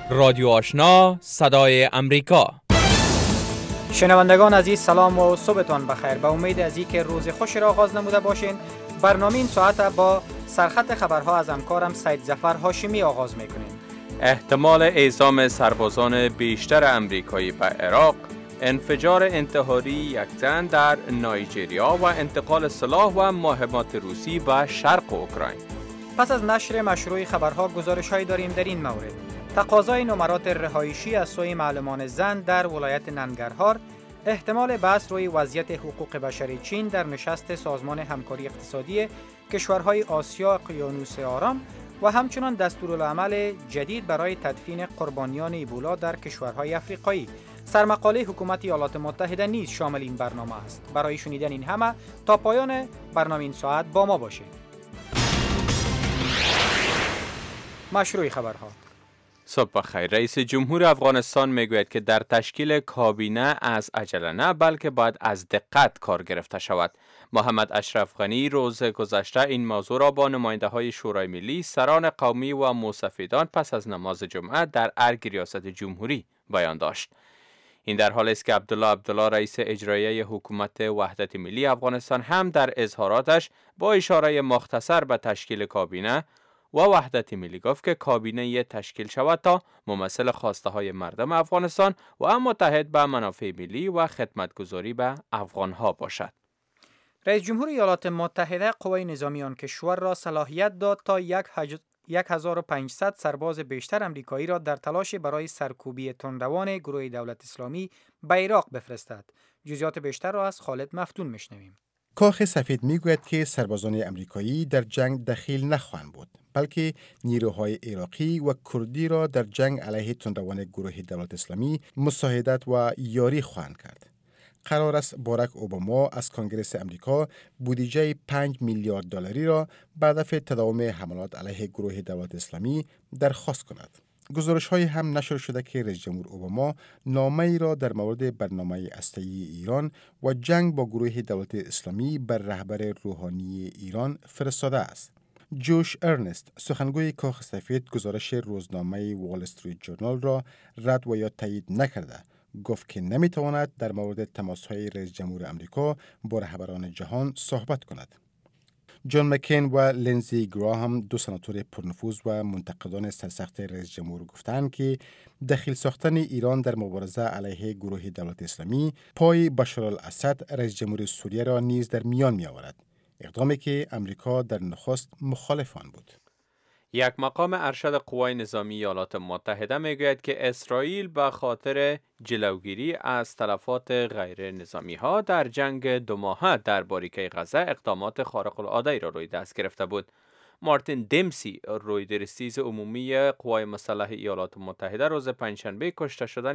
رادیو آشنا صدای امریکا. شنوندگان عزیز سلام و صبحتان بخیر. به امید از اینکه روز خوش را آغاز نموده باشین، برنامه این ساعت با سرخط خبرها از همکارم سید ظفر هاشمی آغاز میکنیم. احتمال اعزام سربازان بیشتر امریکایی به عراق، انفجار انتحاری یک زن در نایجریا و انتقال سلاح و مهمات روسی به شرق اوکراین. پس از نشر مشروع خبرها گزارش‌هایی داریم در این مورد. تقاضای نمرات رهایشی از سوی معلمان زن در ولایت ننگرهار، احتمال بحث روی وضعیت حقوق بشری چین در نشست سازمان همکاری اقتصادی کشورهای آسیا اقیانوس آرام و همچنان دستورالعمل جدید برای تدفین قربانیان ایبولا در کشورهای افریقایی. سرمقاله حکومت ایالات متحده نیز شامل این برنامه است. برای شنیدن این همه تا پایان برنامه این ساعت با ما باشید. مشروع خبرها. صبح بخیر. رئیس جمهور افغانستان میگوید که در تشکیل کابینه از عجله نه بلکه باید از دقت کار گرفته شود. محمد اشرف غنی روز گذشته این موضوع را با نماینده های شورای ملی، سران قومی و موسفیدان پس از نماز جمعه در ارگ ریاست جمهوری بیان داشت. این در حالی است که عبدالله رئیس اجرایی حکومت وحدت ملی افغانستان هم در اظهاراتش با اشاره مختصر به تشکیل کابینه و وحدت ملی گفت که کابینه تشکیل شود تا ممثل خواسته های مردم افغانستان و هم متحد به منافع ملی و خدمتگزاری به افغانها باشد. رئیس جمهور ایالات متحده قوای نظامی آن کشور را صلاحیت داد تا 1500 سرباز بیشتر امریکایی را در تلاش برای سرکوبی تندروان گروه دولت اسلامی به عراق بفرستد. جزئیات بیشتر را از خالد مفتون میشنویم. کاخ سفید میگوید که سربازان امریکایی در جنگ دخیل نخواهند بود، بلکه نیروهای عراقی و کردی را در جنگ علیه تندروان گروه دولت اسلامی مساعدت و یاری خواهند کرد. قرار است باراک اوباما از کنگره امریکا بودجه 5 میلیارد دلاری را به هدف تداوم حملات علیه گروه دولت اسلامی درخواست کند. گزارش‌های هم نشر شده که رئیس جمهور اوباما نامه‌ای را در مورد برنامه هسته‌ای ایران و جنگ با گروه دولت اسلامی بر رهبر روحانی ایران فرستاده است. جوش ارنست، سخنگوی کاخ سفید، گزارش روزنامه وال استریت جورنال را رد و یا تایید نکرده. گفت که نمی‌تواند در مورد تماس‌های رئیس جمهور آمریکا با رهبران جهان صحبت کند. جان مکین و لینزی گراهام، دو سناتور پرنفوذ و منتقدان سرسخت رئیس جمهور، گفتند که دخیل ساختن ایران در مبارزه علیه گروه دولت اسلامی پای بشارالاسد رئیس جمهور سوریه را نیز در میان می آورد، اقدامی که امریکا در نخست مخالف آن بود. یک مقام ارشد قوای نظامی ایالات متحده میگوید که اسرائیل به خاطر جلوگیری از تلفات غیر نظامی ها در جنگ 2 ماهه در باریکه غزه اقدامات خارق العاده را روی دست گرفته بود. مارتین دیمسی، رویدرسیز عمومی قوای مسلح ایالات متحده، روز پنجشنبه کشته شدن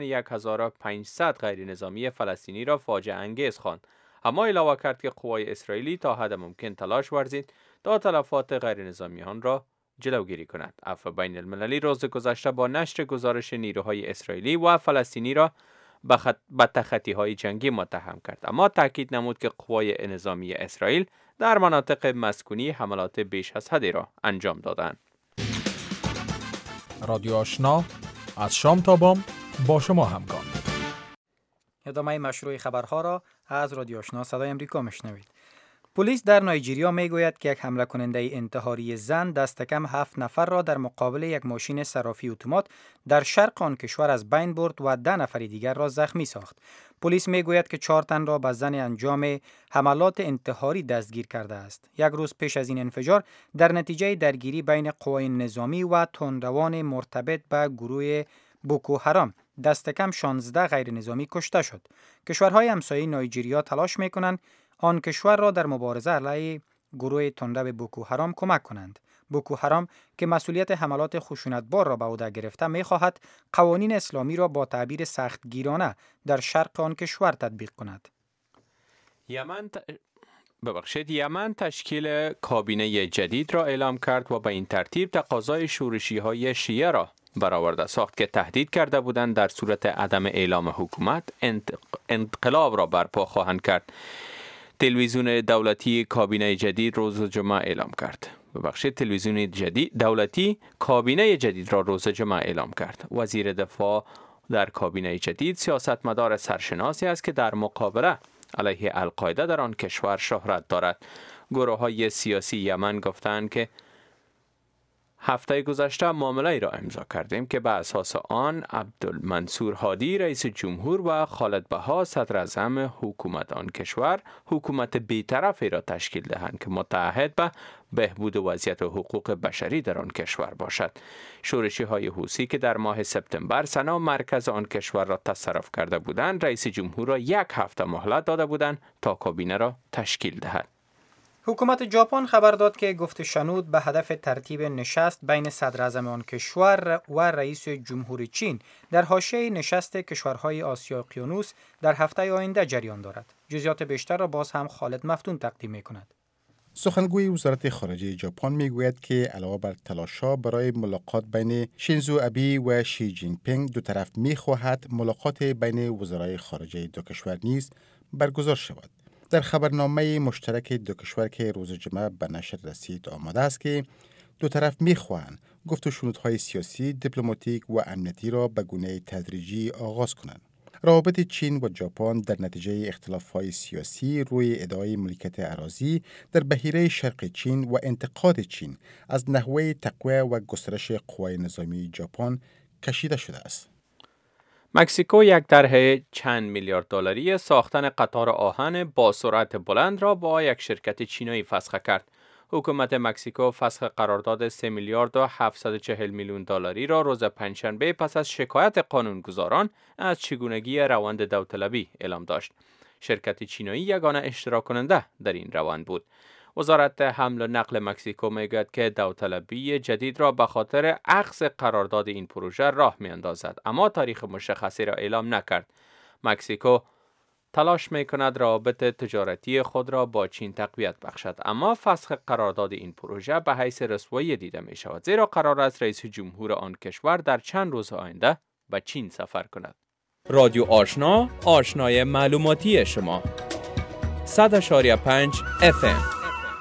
1500 غیر نظامی فلسطینی را فاجعه انگیز خواند، اما علاوه کرد که قوای اسرائیلی تا حد ممکن تلاش ورزید تا تلفات غیر نظامیان را جلوگیری کند. عفو بین المللی روز گذشته با نشر گزارش نیروهای اسرائیلی و فلسطینی را به تخطی‌های جنگی متهم کرد، اما تاکید نمود که قوای نظامی اسرائیل در مناطق مسکونی حملات بیش از حدی را انجام دادند. رادیو آشنا از شام تا بام با شما همکار. ادامه مشروع خبرها را از رادیو آشنا صدای امریکا میشنوید. پلیس در نایجریا میگوید که یک حمله کننده انتحاری زن دست کم 7 نفر را در مقابل یک ماشین صرافی اتومات در شرق آن کشور از بین برد و 10 نفر دیگر را زخمی ساخت. پلیس میگوید که 4 تن را به زن انجام حملات انتحاری دستگیر کرده است. یک روز پیش از این انفجار، در نتیجه درگیری بین قوای نظامی و تندروان مرتبط به گروه بوکو حرام، دست کم 16 غیر نظامی کشته شد. کشورهای همسایه نایجریا تلاش میکنند آن کشور را در مبارزه علیه گروه تندرو بوکو حرام کمک کنند. بوکو حرام که مسئولیت حملات خشونتبار را به عهده گرفته می‌خواهد قوانین اسلامی را با تعبیر سختگیرانه در شرق آن کشور تطبیق کند. یمن تشکیل کابینه جدید را اعلام کرد و به این ترتیب تقاضای شورشی‌های شیعه را برآورده ساخت که تهدید کرده بودند در صورت عدم اعلام حکومت انقلاب را برپا خواهند کرد. تلویزیون دولتی کابینه جدید روز جمعه اعلام کرد. تلویزیون دولتی کابینه جدید را روز جمعه اعلام کرد. وزیر دفاع در کابینه جدید سیاستمدار سرشناسی است که در مقابله علیه القاعده در آن کشور شهرت دارد. گروه‌های سیاسی یمن گفتند که هفته گذشته معامله را امضا کردیم که به اساس آن عبدالمنصور هادی رئیس جمهور و خالد بها صدر اعظم حکومت آن کشور حکومت بی‌طرفی را تشکیل دهند که متعهد به بهبود وضعیت حقوق بشری در آن کشور باشد. شورشی‌های حوثی که در ماه سپتامبر سنا مرکز آن کشور را تصرف کرده بودند، رئیس جمهور را 1 هفته مهلت داده بودند تا کابینه را تشکیل دهد. حکومت ژاپن خبر داد که گفت شنود به هدف ترتیب نشست بین صدر اعظم آن کشور و رئیس جمهور چین در حاشیه نشست کشورهای آسیا اقیانوس در هفته آینده جریان دارد. جزئیات بیشتر را باز هم خالد مفتون تقدیم می‌کند. سخنگوی وزارت خارجه ژاپن میگوید که علاوه بر تلاش‌ها برای ملاقات بین شینزو ابی و شی جین پینگ، دو طرف می‌خواهد ملاقات بین وزرای خارجه دو کشور نیز برگزار شود. در خبرنامه مشترک دو کشور که روز جمعه به نشر رسید آمده است که دو طرف می‌خواهند گفت و شنودهای سیاسی، دیپلماتیک و امنیتی را به گونه تدریجی آغاز کنند. روابط چین و ژاپن در نتیجه اختلاف‌های سیاسی روی ادعای ملکیت اراضی در بحیره شرق چین و انتقاد چین از نحوه تقویت و گسترش قوای نظامی ژاپن کشیده شده است. مکزیکو 1 طرح چند میلیارد دلاری ساختن قطار آهن با سرعت بلند را با یک شرکت چینایی فسخ کرد. حکومت مکزیکو فسخ قرارداد 3 میلیارد و 740 میلیون دلاری را روز پنجشنبه پس از شکایت قانونگذاران از چگونگی روند داوطلبی اعلام داشت. شرکت چینایی یگانه اشتراک کننده در این روند بود. وزارت حمل و نقل مکزیکو میگوید که داوطلبی جدید را به خاطر اخذ قرارداد این پروژه راه میاندازد، اما تاریخ مشخصی را اعلام نکرد. مکزیکو تلاش میکند روابط تجارتی خود را با چین تقویت بخشد، اما فسخ قرارداد این پروژه به حیث رسوایی دیده می شود، زیرا قرار است رئیس جمهور آن کشور در چند روز آینده به چین سفر کند. رادیو آشنا، آشنای معلوماتی شما. 100.5 FM.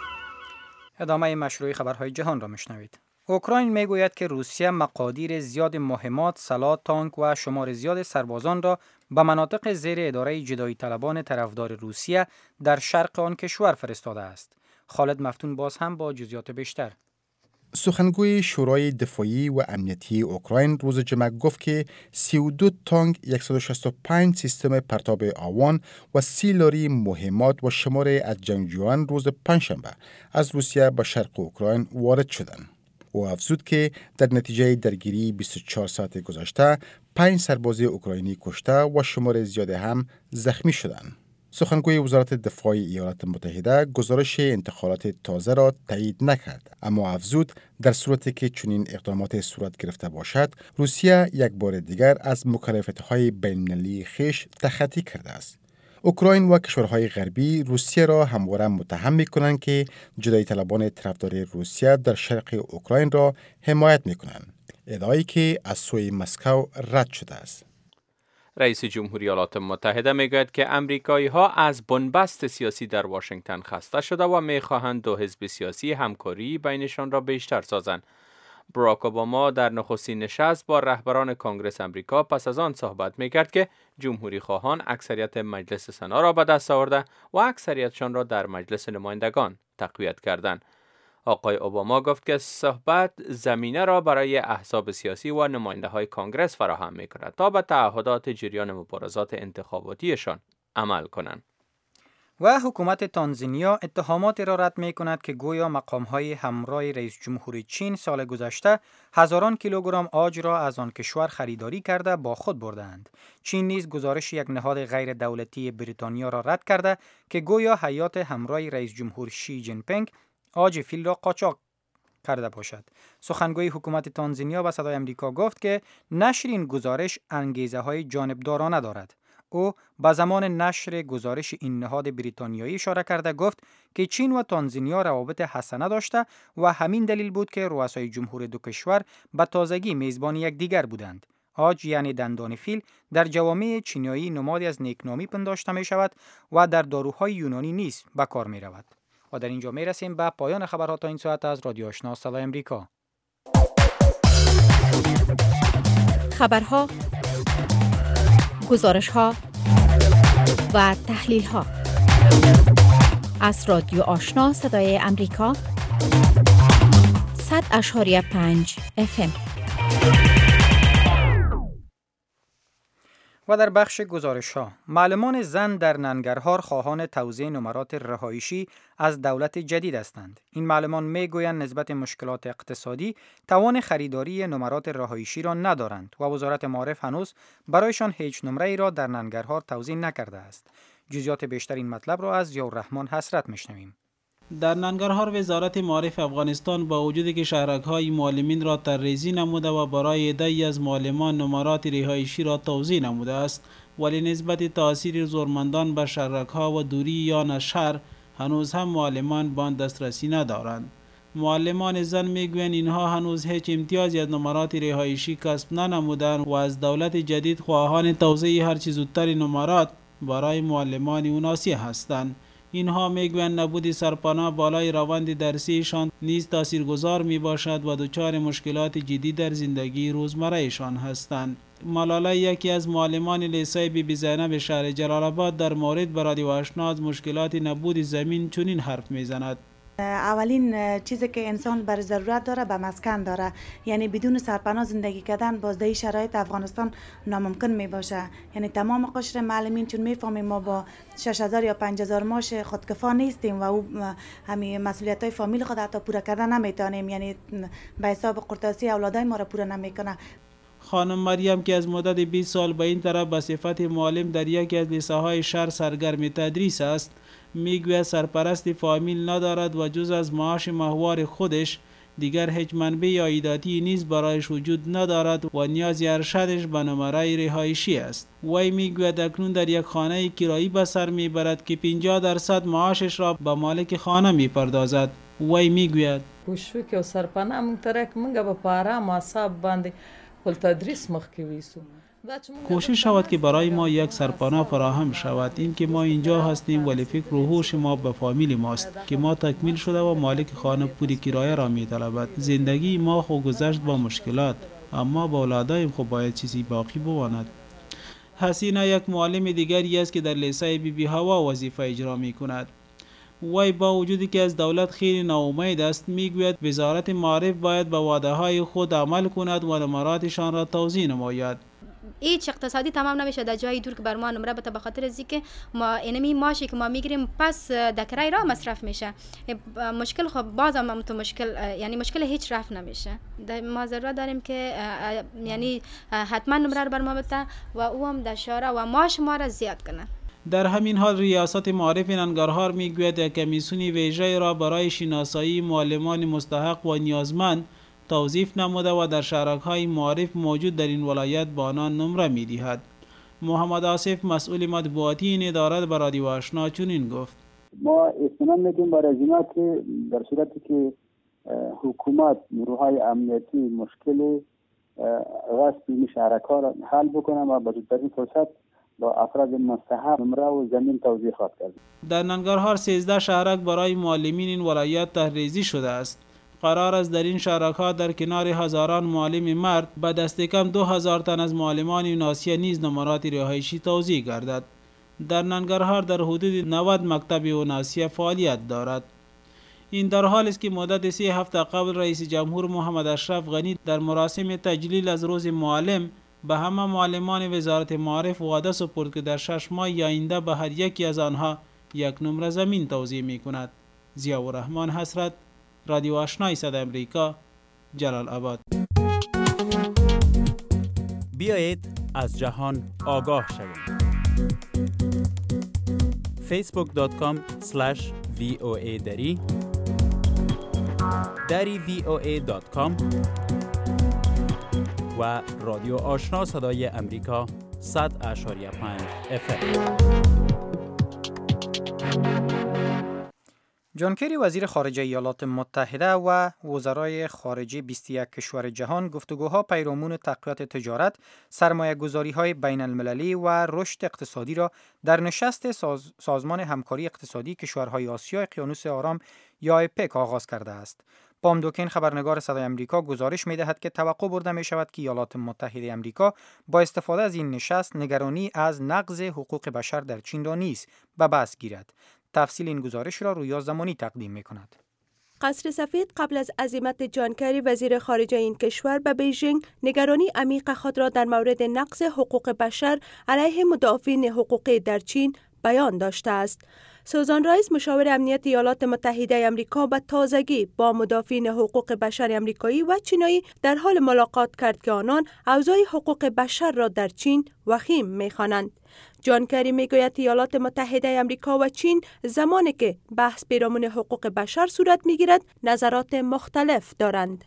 ادامه مشروع خبرهای جهان را میشنوید. اوکراین میگوید که روسیه مقادیر زیاد مهمات، سلاح، تانک و شمار زیاد سربازان را به مناطق زیر اداره جدایی طلبان طرفدار روسیه در شرق آن کشور فرستاده است. خالد مفتون باز هم با جزئیات بیشتر. سخنگوی شورای دفاعی و امنیتی اوکراین روز جمعه گفت که 32 تانک، 165 سیستم پرتاب آوان و 30 لاری مهمات و شمار از جنگجویان روز پنجشنبه از روسیه به شرق اوکراین وارد شدند. او افزود که در نتیجه درگیری 24 ساعت گذشته 5 سرباز اوکراینی کشته و شمار زیاد هم زخمی شدند. سخنگوی وزارت دفاع ایالات متحده گزارش انتقالات تازه را تایید نکرد، اما افزود در صورتی که چنین اقدامات صورت گرفته باشد، روسیه یک بار دیگر از مکالفت‌های بین‌المللی خویش تخطی کرده است. اوکراین و کشورهای غربی روسیه را همواره متهم می‌کنند که جدایی طلبان طرفدار روسیه در شرق اوکراین را حمایت می‌کنند، ادعایی که از سوی مسکو رد شده است. رئیس جمهوری ایالات متحده میگوید که امریکایی‌ها از بنبست سیاسی در واشنگتن خسته شده و می‌خواهند دو حزب سیاسی همکاری بینشان را بیشتر سازند. باراک اوباما در نخستین نشست با رهبران کنگره آمریکا پس از آن صحبت می‌کرد که جمهوری خواهان اکثریت مجلس سنا را به دست آورده و اکثریتشان را در مجلس نمایندگان تقویت کردند. آقای اوباما گفت که صحبت زمینه را برای احزاب سیاسی و نماینده‌های کنگره فراهم می‌کند تا به تعهدات جریان مبارزات انتخاباتیشان عمل کنند. و حکومت تانزانیا اتهاماتی را رد می‌کند که گویا مقام‌های همراه رئیس جمهور چین سال گذشته هزاران کیلوگرم عاج را از آن کشور خریداری کرده با خود بردند. چین نیز گزارش یک نهاد غیر دولتی بریتانیا را رد کرده که گویا هیئت همراه رئیس جمهور شی جین پینگ عاج فیل را قاچاق کرده باشد. سخنگوی حکومت تانزانیا به صدای آمریکا گفت که نشر این گزارش انگیزه‌های جانبدارانه دارد. او به زمان نشر گزارش این نهاد بریتانیایی اشاره کرده گفت که چین و تانزانیا روابط حسنه داشته و همین دلیل بود که رؤسای جمهور دو کشور به تازگی میزبان یکدیگر بودند. عاج یعنی دندان فیل در جوامع چینایی نمادی از نیکنامی پنداشته می شود و در داروهای یونانی نیز به کار می رود. و در اینجا میرسیم به پایان خبرها تا این ساعت از رادیو آشنا صدای امریکا. خبرها، گزارش‌ها و تحلیل‌ها از رادیو آشنا صدای امریکا 100.5 FM. و در بخش گزارش‌ها، معلمان زن در ننگرهار خواهان توزیع نمرات رهایشی از دولت جدید هستند. این معلمان میگویند نسبت مشکلات اقتصادی توان خریداری نمرات رهایشی را ندارند و وزارت معارف هنوز برایشان هیچ نمره‌ای را در ننگرهار توزیع نکرده است. جزئیات بیشتر این مطلب را از ضیاءالرحمن حسرت میشنویم. در ننگرهار وزارت معارف افغانستان با وجودی که شهرک‌های معلمین را طرح‌ریزی نموده و برای عده‌ای از معلمان نمرات رهایشی را توزیع نموده است، ولی نسبت تأثیر زورمندان به شهرک‌ها و دوری یا از شهر هنوز هم معلمان به آن دسترسی ندارند. معلمان زن میگویند اینها هنوز هیچ امتیازی از نمرات رهایشی کسب ننمودند و از دولت جدید خواهان توزیع هرچه زودتر نمرات برای معلمان اوناسی هستند. اینها میگویند نبود سرپناه بالای روند درسیشان نیز تاثیرگذار می باشد و دچار مشکلات جدی در زندگی روزمرهشان هستند. ملاله یکی از معلمان لیسه بی زینب شهر جلال آباد در مورد به رادیو آشنا از مشکلات نبود زمین چنین حرف میزند. اولین چیزی که انسان بر ضرورت داره به مسکن داره، یعنی بدون سرپناه زندگی کردن بازده شرایط افغانستان ناممکن می باشه. یعنی تمام قشر معلمین چون میفهمیم ما با 6000 یا 5000 معاش خودکفا نیستیم و او همین مسئولیت‌های فامیل خود حتی پورا کردن نمیتونیم، یعنی به حساب قرطاسی اولادای ما را پورا نمیکنه. خانم مریم که از مدت 20 سال به این طرف به صفت معلم در یکی از لیسه‌های شهر سرگرم تدریس است، میگوید سرپرست فامیل ندارد و جز از معاش ماهوار خودش دیگر هیچ منبع عایداتی نیز برایش وجود ندارد و نیازی ارشدش به نمره رهایشی است. وی میگوید اکنون در یک خانه کرایی به سر میبرد که 50% معاشش را به مالک خانه میپردازد. وی میگوید پوشوک او سرپناه مونږ منګه به پاره مصاب باندې خپل تدریس مخکې ویسو. کوشش شود که برای ما یک سرپناه فراهم شود. این که ما اینجا هستیم ولی فکر و هوش ما به فامیل ماست که ما تکمیل شده و مالک خانه پولی کرایه را میطلبد. زندگی ما خو گذشت با مشکلات، اما با اولادایم خو باید چیزی باقی بماند. حسینه یک معلم دیگری است که در لیسه بی هوا وظیفه اجرا می کند. وی با وجودی که از دولت خیلی ناامید است، میگوید وزارت معارف باید به وعده های خود عمل کند و نمراتشان را توزیع نماید. هیچ اقتصادی تمام نمیشه در جای دور که بر ما نمره بده، به خاطر از اینکه ما اینمی ماشی که ما میگیریم پس در کرایه را مصرف میشه. مشکل خب بازم تو مشکل، یعنی مشکل هیچ رفع نمیشه. ما ضرورت داریم که یعنی حتما نمره رو بر ما بده و او هم در شاره و ماش ما را زیاد کنه. در همین حال ریاست معارف ننگرهار میگوید یک کمیسیون ویژه را برای شناسایی معلمان مستحق و نیازمند توظیف نموده و در شهرک‌های معارف موجود در این ولایت به آنان نمره می‌دهد. محمد آصف مسئول مطبوعاتی این اداره به رادیو آشنا چنین گفت: ما اطمینان میدیم برای اینا که در صورتی که حکومت نیروهای امنیتی مشکل غصب این شهرک‌ها را حل بکنه و به زودترین فرصت با افراد مستحق نمره و زمین توزیع خواهد کرد. در ننگرهار 13 شهرک برای معلمین این ولایت طرح‌ریزی شده است. قرار است در این شهرک‌ها در کنار هزاران معلم مرد به دست کم 2000 تن از معلمان ناسیه نیز نمرات رهایشی توزیع گردد. در ننگرهار در حدود 90 مکتب ناسیه فعالیت دارد. این در حالی است که مدت 3 هفته قبل رئیس جمهور محمد اشرف غنی در مراسم تجلیل از روز معلم به همه معلمان وزارت معارف وعده سپرد که در 6 ماه آینده به هر یکی از آنها یک نمره زمین توزیع می‌کند. ضیاءالرحمن حسرت، رادیو آشنای صدای امریکا، جلال آباد. بیایید از جهان آگاه شویم. facebook.com/voa dari voa.com و رادیو آشنا صدای امریکا 100.5 FM. جان کری وزیر خارجه ایالات متحده و وزرای خارجه 21 کشور جهان گفتگوها پیرامون تقویت تجارت، سرمایه‌گذاری‌های بین المللی و رشد اقتصادی را در نشست سازمان همکاری اقتصادی کشورهای آسیا اقیانوس آرام یا اپک آغاز کرده است. پام دوکین خبرنگار صدای امریکا گزارش می‌دهد که توقع برده می‌شود که ایالات متحده امریکا با استفاده از این نشست نگرانی از نقض حقوق بشر در چین را نیز به بحث گیرد. تفصیل این گزارش را رویا زمانی تقدیم می‌کند. قصر سفید قبل از عزیمت جان کری وزیر خارجه این کشور به بیژینگ نگرانی عمیق خود را در مورد نقض حقوق بشر علیه مدافعین حقوقی در چین بیان داشته است. سوزان رایس مشاور امنیت ایالات متحده آمریکا به تازگی با مدافعین حقوق بشر آمریکایی و چینایی در حال ملاقات کرد که آنان اوضاع حقوق بشر را در چین وخیم می‌خوانند. جان کری میگوید ایالات متحده آمریکا و چین زمانی که بحث پیرامون حقوق بشر صورت میگیرد نظرات مختلف دارند.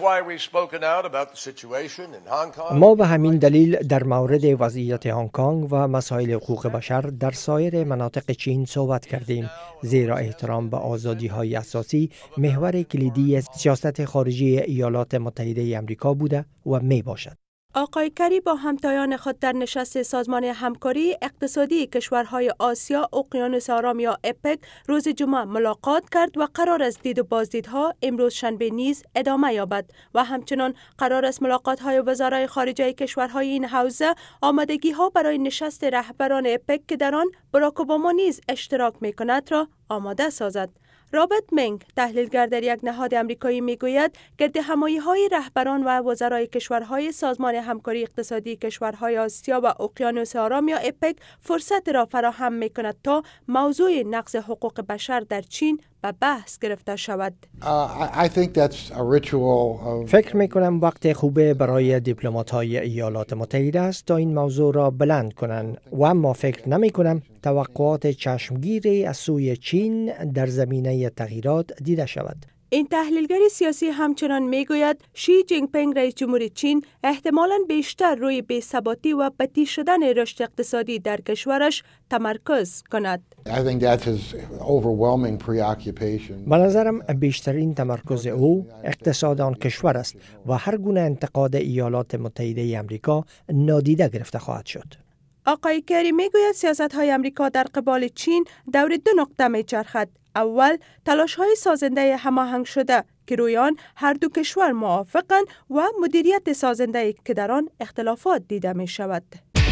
ما به همین دلیل در مورد وضعیت هنگ کنگ و مسائل حقوق بشر در سایر مناطق چین صحبت کردیم، زیرا احترام به آزادی‌های اساسی محور کلیدی سیاست خارجی ایالات متحده آمریکا بوده و می باشد. آقای کری با همتایان خود در نشست سازمان همکاری اقتصادی کشورهای آسیا اقیانوس آرام یا اپک روز جمعه ملاقات کرد و قرار است دید و بازدیدها امروز شنبه نیز ادامه یابد و همچنان قرار است ملاقات‌های وزرای خارجه کشورهای این حوزه آمادگی‌ها برای نشست رهبران اپک که در آن باراک اوباما نیز اشتراک می‌کند را آماده سازد. رابرت منگ تحلیلگر در یک نهاد آمریکایی میگوید گرد همایی‌های رهبران و وزرای کشورهای سازمان همکاری اقتصادی کشورهای آسیا و اقیانوس آرام یا اپک فرصت را فراهم می‌کند تا موضوع نقض حقوق بشر در چین به بحث گرفته شود. فکر می‌کنم وقت خوبه برای دیپلمات‌های ایالات متحده است تا این موضوع را بلند کنند و اما فکر نمی‌کنم توقعات چشمگیری از سوی چین در زمینه تغییرات دیده شود. این تحلیلگر سیاسی همچنان میگوید شی جینگ پینگ رئیس جمهور چین احتمالاً بیشتر روی بی‌ثباتی و بطیء شدن رشد اقتصادی در کشورش تمرکز کند. به نظرم بیشترین تمرکز او اقتصاد آن کشور است و هر گونه انتقاد ایالات متحده آمریکا نادیده گرفته خواهد شد. آقای کری میگوید سیاست‌های آمریکا در قبال چین دور دو نقطه میچرخد. اول تلاش‌های سازنده هماهنگ شده که روی آن هر دو کشور موافقند و مدیریت سازنده که در آن اختلافات دیده می شود.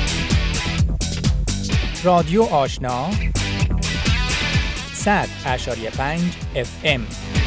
رادیو آشنا 100.5 FM.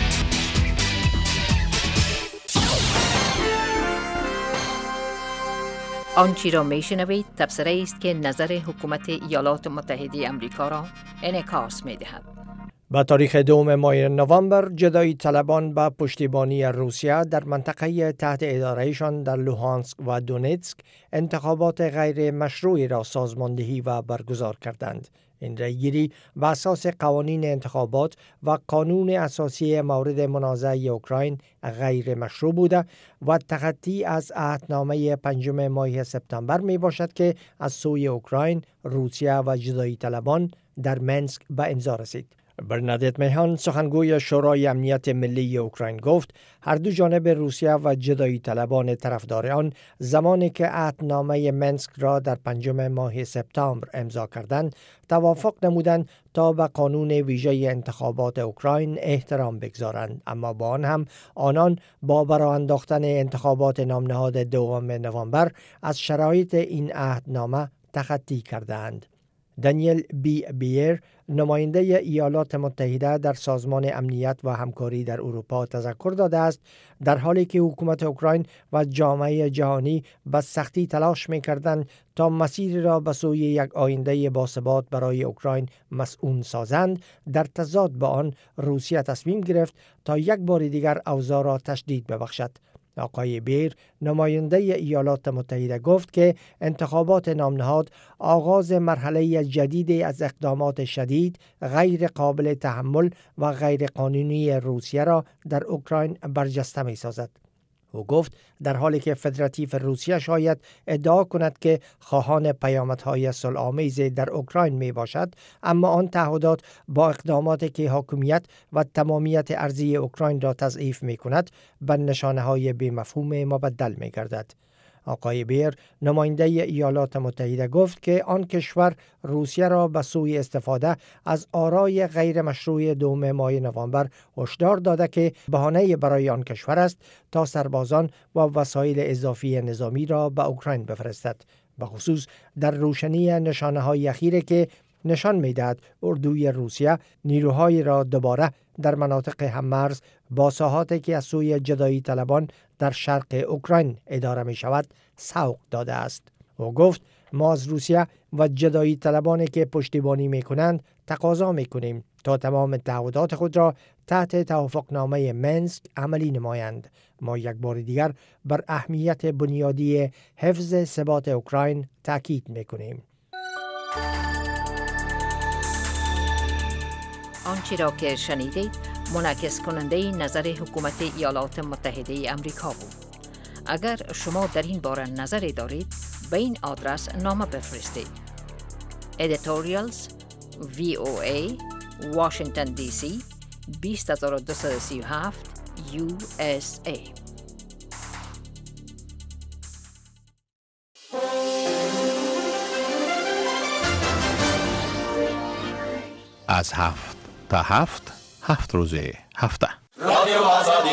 آنچی را می شنوید تبصره است که نظر حکومت ایالات متحده آمریکا را انعکاس می دهد. با تاریخ 2 ماه نوامبر جدایی طلبان با پشتیبانی روسیه در منطقه تحت ادارهشان در لوهانسک و دونتسک انتخابات غیر مشروعی را سازماندهی و برگزار کردند. این رأیگیری بر اساس قوانین انتخابات و قانون اساسی مورد منازعه اوکراین غیر مشروع بوده و تخطی از عهدنامه 5 ماه سپتامبر می باشد که از سوی اوکراین، روسیه و جدایی طلبان در منسک به امضا رسید. برنادت میهان سخنگوی شورای امنیت ملی اوکراین گفت هر دو جانب روسیه و جدایی طلبان طرفدار آن زمانی که عهدنامه منسک را در 5 ماه سپتامبر امضا کردند توافق نمودند تا به قانون ویژه انتخابات اوکراین احترام بگذارند، اما با آن هم آنان با برآ انداختن انتخابات نامنهاد 2 نوامبر از شرایط این عهدنامه تخطی کردند. دانیل بی بیر نماینده ایالات متحده در سازمان امنیت و همکاری در اروپا تذکر داده است در حالی که حکومت اوکراین و جامعه جهانی به سختی تلاش می‌کردند تا مسیر را به سوی یک آینده باثبات برای اوکراین مسئول سازند، در تضاد با آن روسیه تصمیم گرفت تا یک بار دیگر اوضاع را تشدید ببخشد. آقای بیر نماینده ایالات متحده گفت که انتخابات نامنهاد آغاز مرحله جدیدی از اقدامات شدید، غیر قابل تحمل و غیر قانونی روسیه را در اوکراین برجسته می سازد. او گفت در حالی که فدراتیو روسیه شاید ادعا کند که خواهان پیامدهای صلح‌آمیز در اوکراین می باشد، اما آن تعهدات با اقداماتی که حاکمیت و تمامیت ارضی اوکراین را تضعیف می کند به نشانه‌های بی‌مفهوم مبدل می گردد. آقای بیر نماینده ایالات متحده گفت که آن کشور روسیه را به سوی استفاده از آرای غیر مشروع 2 ماه نوامبر هشدار داده که بهانه برای آن کشور است تا سربازان و وسایل اضافی نظامی را به اوکراین بفرستد، به خصوص در روشنی نشانه‌های اخیری که نشان می‌دهد اردوی روسیه نیروهای را دوباره در مناطق هممرز با ساحاتی که از سوی جدایی طلبان در شرق اوکراین اداره می شود سوق داده است. او گفت ما از روسیه و جدایی طلبانی که پشتیبانی می کنند تقاضا می کنیم تا تمام تعهدات خود را تحت توافقنامه منسک عملی نمایند. ما یک بار دیگر بر اهمیت بنیادی حفظ ثبات اوکراین تاکید می کنیم. آنچه را که شنیدید منعکس کننده نظر حکومت ایالات متحده امریکا بود. اگر شما در این باره نظری دارید به این آدرس نامه بفرستید. Editorials VOA Washington DC 20237 USA. از 7 تا 7 روزه هفته. رادیو آزادی.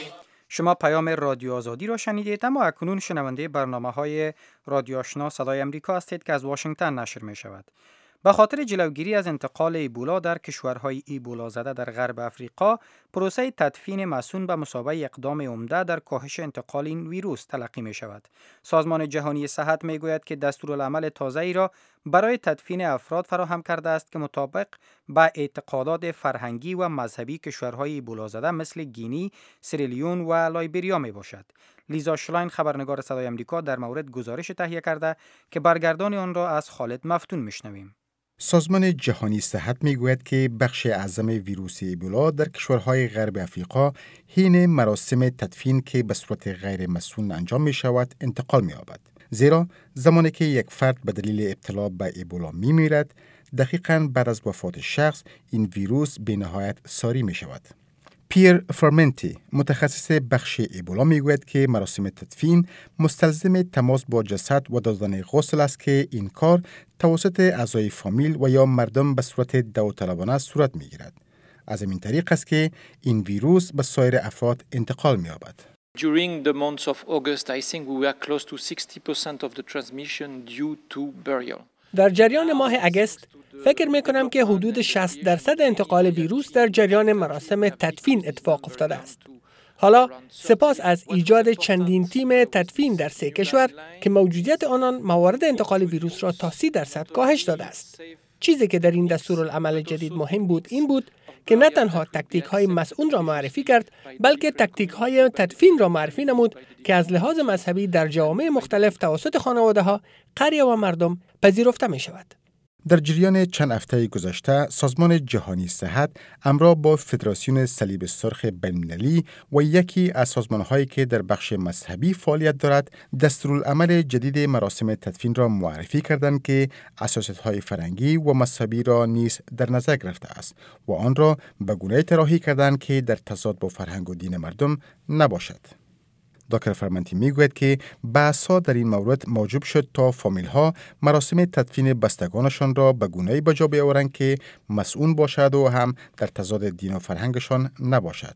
شما پیام رادیو آزادی را شنیدید، اما اکنون شنونده برنامه‌های رادیو آشنا صدای امریکا هستید که از واشنگتن نشر می شود. به خاطر جلوگیری از انتقال ایبولا در کشورهای ایبولا زده در غرب افریقا، پروسه تدفین مسئول به مثابه اقدام عمده در کاهش انتقال این ویروس تلقی می شود. سازمان جهانی صحت می گوید که دستورالعمل تازه‌ای را برای تدفین افراد فراهم کرده است که مطابق با اعتقادات فرهنگی و مذهبی کشورهای ایبولا زده مثل گینی، سیرالیون و لایبریا می باشد. لیزا شلاین خبرنگار صدای امریکا در مورد گزارش تهیه کرده که برگردان آن را از خالد مفتون میشنویم. سازمان جهانی صحت میگوید که بخش اعظم ویروس ایبولا در کشورهای غرب افریقا حین مراسم تدفین که به صورت غیر مسئول انجام می شود انتقال می یابد. زیرا زمانی که یک فرد به دلیل ابتلا به ایبولا می میرد، دقیقاً بعد از وفات شخص این ویروس به نهایت ساری می شود. پیر فرمنتی متخصص بخش ایبولا میگوید که مراسم تدفین مستلزم تماس با جسد و دادن غسل است که این کار توسط اعضای فامیل و یا مردم به صورت داوطلبانه صورت میگیرد. از این طریق است که این ویروس به سایر افراد انتقال می‌یابد. During the month of August, I think we were close to 60% of the transmission due to burial. در جریان ماه اگست فکر می‌کنم که حدود 60% انتقال ویروس در جریان مراسم تدفین اتفاق افتاده است. حالا سپاس از ایجاد چندین تیم تدفین در 3 کشور که موجودیت آنان موارد انتقال ویروس را تا 30% کاهش داده است. چیزی که در این دستورالعمل جدید مهم بود این بود که نه تنها تکتیک‌های مسئول را معرفی کرد، بلکه تکتیک‌های تدفین را معرفی نمود که از لحاظ مذهبی در جوامع مختلف توسط خانواده‌ها، قریه و مردم پذیرفته می‌شود. در جریان چند هفته گذشته، سازمان جهانی صحت همراه با فدراسیون صلیب سرخ بین‌المللی و یکی از سازمان‌هایی که در بخش مذهبی فعالیت دارد، دستورالعمل جدید مراسم تدفین را معرفی کردند که اساسات‌های فرهنگی و مذهبی را نیز در نظر گرفته است و آن را به گونه‌ای طراحی کردند که در تضاد با فرهنگ و دین مردم نباشد. دکتر فرمنتی میگوید که بحث‌ها در این مورد موجب شد تا فامیل‌ها مراسم تدفین بستگانشان را به گونه‌ای به جا بیاورند که مسئول باشد و هم در تضاد دین و فرهنگشان نباشد.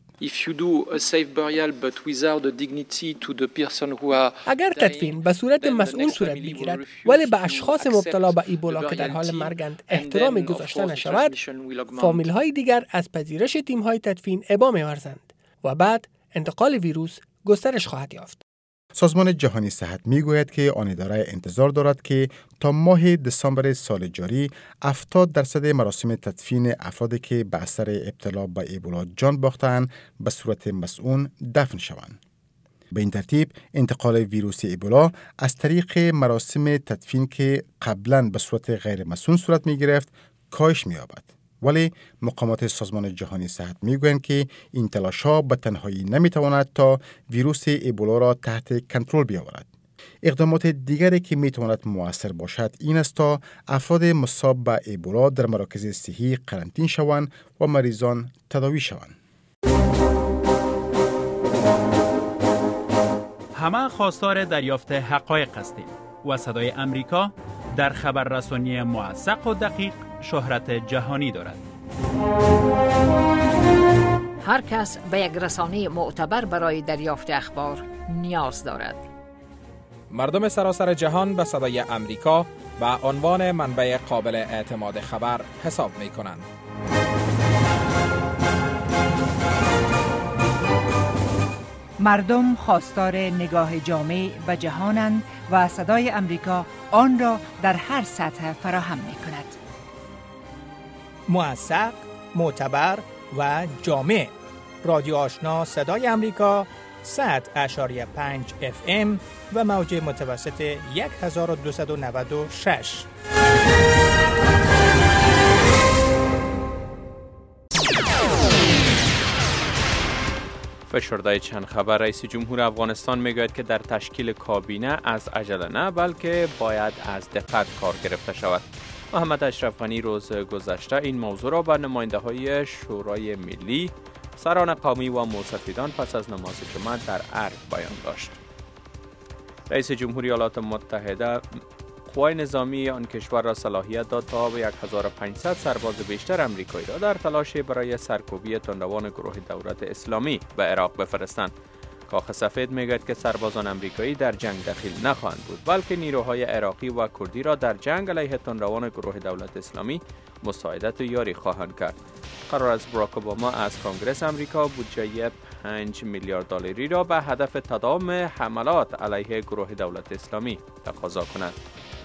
اگر تدفین به صورت مسئول صورت بگیرد ولی به اشخاص مبتلا به ایبولا که در حال مرگند احترام گذاشته نشود، فامیل‌های دیگر از پذیرش تیم‌های تدفین ابا می‌ورزند و بعد انتقال ویروس گسترش خواهد یافت. سازمان جهانی صحت میگوید که آن اداره انتظار دارد که تا ماه دسامبر سال جاری 70% مراسم تدفین افرادی که به اثر ابتلا به ایبولا جان باختند به صورت مسئول دفن شوند. به این ترتیب انتقال ویروس ایبولا از طریق مراسم تدفین که قبلا به صورت غیر مسئول صورت می گرفت کاهش می یابد. ولی مقامات سازمان جهانی صحت میگویند که این تلاش‌ها به تنهایی نمیتواند تا ویروس ایبولا را تحت کنترل بیاورد. اقدامات دیگری که میتواند مؤثر باشد این است تا افراد مصاب به ایبولا در مراکز صحی قرنطین شوند و مریضان تداوی شوند. همه خواستار دریافت حقایق هستیم و صدای امریکا در خبررسانی موثق و دقیق شهرت جهانی دارد. هر کس به یک رسانه معتبر برای دریافت اخبار نیاز دارد. مردم سراسر جهان به صدای امریکا به عنوان منبع قابل اعتماد خبر حساب می کنند. مردم خواستار نگاه جامع به جهانند و صدای امریکا آن را در هر سطح فراهم می کند. موثق، معتبر و جامع. رادیو آشنا صدای امریکا 100.5 FM و موج متوسط 1296. فشرده چند خبر. رئیس جمهور افغانستان میگوید که در تشکیل کابینه از عجله نه بلکه باید از دقت کار گرفته شود. محمد اشرف غنی روز گذشته این موضوع را به نماینده‌های شورای ملی، سران قومی و موسفیدان پس از نماز جمعه در ارگ بیان داشت. رئیس جمهوری ایالات متحده قوای نظامی آن کشور را صلاحیت داد تا به 1500 سرباز بیشتر آمریکایی را در تلاش برای سرکوبی تندروان گروه دولت اسلامی به عراق بفرستند. کاخ سفید میگوید که سربازان آمریکایی در جنگ دخیل نخواهند بود بلکه نیروهای عراقی و کردی را در جنگ علیه تندروان گروه دولت اسلامی مساعدت و یاری خواهند کرد. قرار است باراک اوباما از کنگره آمریکا بودجه 5 میلیارد دلاری را به هدف تداوم حملات علیه گروه دولت اسلامی تقاضا کند.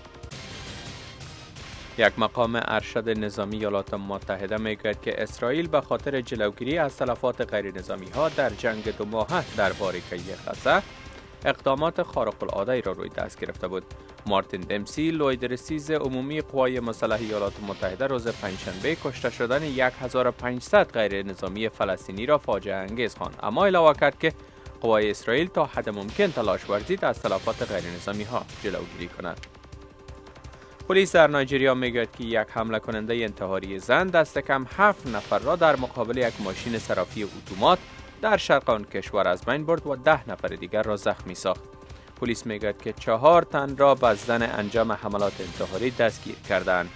یک مقام ارشد نظامی ایالات متحده میگوید که اسرائیل به خاطر جلوگیری از تلفات غیر نظامی ها در جنگ 2 ماهه در باریکه غزه اقدامات خارق العاده را روی دست گرفته بود. مارتین دمسی، لویدرسیز عمومی قوای مسلح ایالات متحده روز پنجشنبه کشته شدن 1500 غیر نظامی فلسطینی را فاجعه انگیز خواند، اما علاوه کرد که قوای اسرائیل تا حد ممکن تلاش ورزید از تلفات غیر نظامی ها جلوگیری کند. پلیس در نایجریا میگوید که یک حمله کننده انتحاری زن دست کم 7 نفر را در مقابل یک ماشین صرافی اتومات در شرق آن کشور از بین برد و 10 نفر دیگر را زخمی ساخت. پلیس میگوید که 4 تن را به زن انجام حملات انتحاری دستگیر کردند.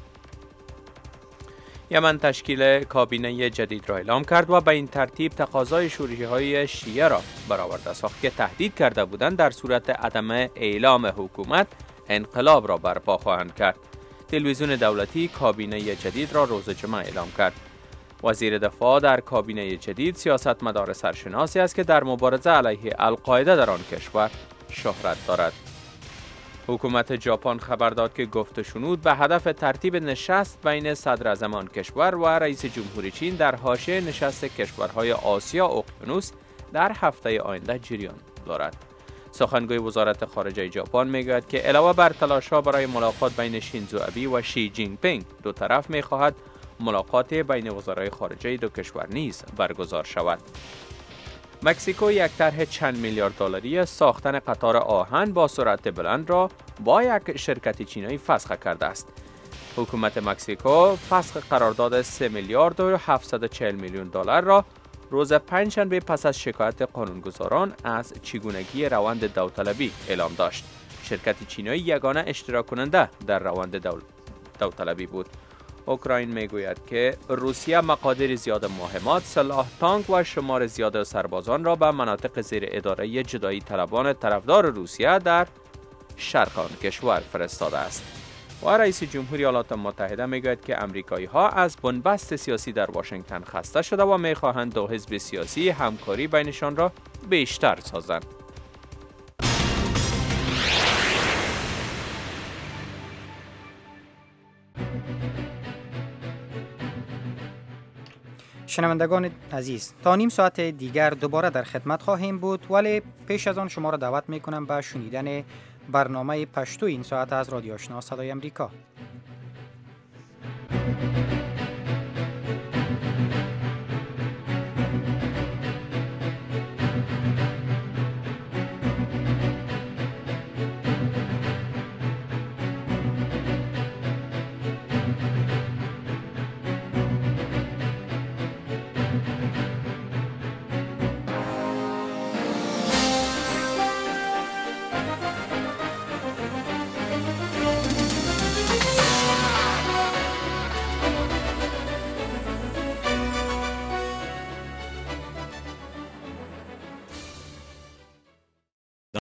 یمن تشکیل کابینه جدید را اعلام کرد و به این ترتیب تقاضای شوری‌های شیعه را برآورده ساخت که تهدید کرده بودند در صورت عدم اعلام حکومت انقلاب را برپا خواهند کرد. تلویزیون دولتی کابینه جدید را روز جمعه اعلام کرد. وزیر دفاع در کابینه جدید سیاستمدار سرشناسی است که در مبارزه علیه القاعده در آن کشور شهرت دارد. حکومت ژاپن خبر داد که گفت و شنود به هدف ترتیب نشست بین صدر اعظم آن کشور و رئیس جمهوری چین در حاشیه نشست کشورهای آسیا اقیانوس در هفته آینده جریان دارد. سخنگوی وزارت خارجه ژاپن میگوید که علاوه بر تلاش‌ها برای ملاقات بین شینزو آبی و شی جین پینگ، دو طرف می‌خواهد ملاقات بین وزرای خارجه دو کشور نیز برگزار شود. مکزیکو یک طرح چند میلیارد دلاری ساختن قطار آهن با سرعت بلند را با یک شرکت چینی فسخ کرده است. حکومت مکزیکو فسخ قرارداد 3 میلیارد و 740 میلیون دلار را روز پنجشنبه پس از شکایت قانونگذاران از چگونگی روند داوطلبی اعلام داشت. شرکت چینی یگانه اشتراک کننده در روند داوطلبی بود. اوکراین میگوید که روسیه مقادیر زیاد مهمات، سلاح، تانک و شمار زیاد سربازان را به مناطق زیر اداره جدایی طلبان طرفدار روسیه در شرق آن کشور فرستاده است. و رئیس جمهوری ایالات متحده میگوید که امریکایی ها از بنبست سیاسی در واشنگتن خسته شده و میخواهند دو حزب سیاسی همکاری بینشان را بیشتر سازند. شنوندگان عزیز، تا نیم ساعت دیگر دوباره در خدمت خواهیم بود، ولی پیش از آن شما را دعوت میکنم به شنیدن برنامه پشتو این ساعت از رادیو آشنا صدای امریکا.